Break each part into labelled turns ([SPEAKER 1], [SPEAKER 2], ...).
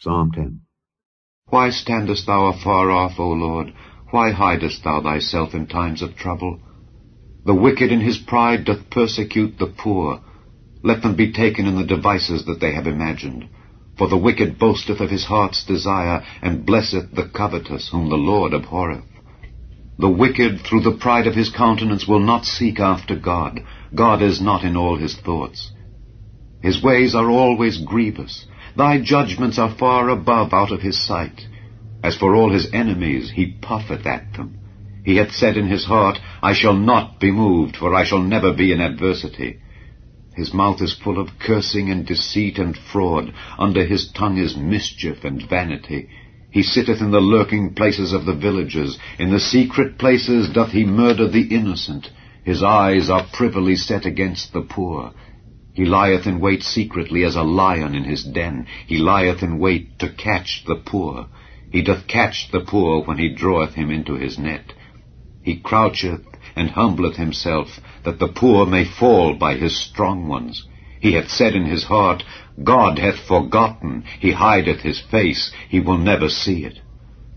[SPEAKER 1] Psalm 10.
[SPEAKER 2] Why standest thou afar off, O Lord? Why hidest thou thyself in times of trouble? The wicked in his pride doth persecute the poor. Let them be taken in the devices that they have imagined. For the wicked boasteth of his heart's desire, and blesseth the covetous, whom the Lord abhorreth. The wicked through the pride of his countenance will not seek after God. God is not in all his thoughts. His ways are always grievous. Thy judgments are far above out of his sight. As for all his enemies, he puffeth at them. He hath said in his heart, I shall not be moved, for I shall never be in adversity. His mouth is full of cursing and deceit and fraud. Under his tongue is mischief and vanity. He sitteth in the lurking places of the villages. In the secret places doth he murder the innocent. His eyes are privily set against the poor. He lieth in wait secretly as a lion in his den. He lieth in wait to catch the poor. He doth catch the poor when he draweth him into his net. He croucheth and humbleth himself, that the poor may fall by his strong ones. He hath said in his heart, God hath forgotten. He hideth his face. He will never see it.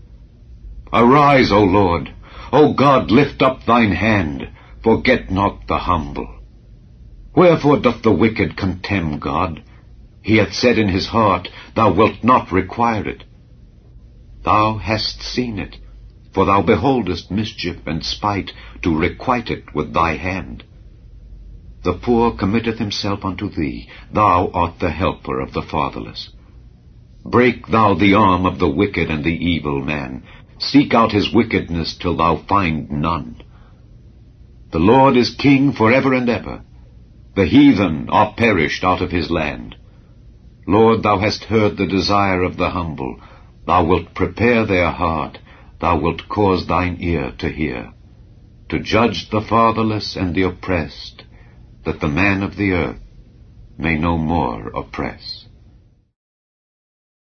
[SPEAKER 2] Arise, O Lord. O God, lift up thine hand. Forget not the humble. Wherefore doth the wicked contemn God? He hath said in his heart, Thou wilt not require it. Thou hast seen it, for thou beholdest mischief and spite, to requite it with thy hand. The poor committeth himself unto thee. Thou art the helper of the fatherless. Break thou the arm of the wicked and the evil man. Seek out his wickedness till thou find none. The Lord is king forever and ever. The heathen are perished out of his land. Lord, thou hast heard the desire of the humble. Thou wilt prepare their heart. Thou wilt cause thine ear to hear, to judge the fatherless and the oppressed, that the man of the earth may no more oppress.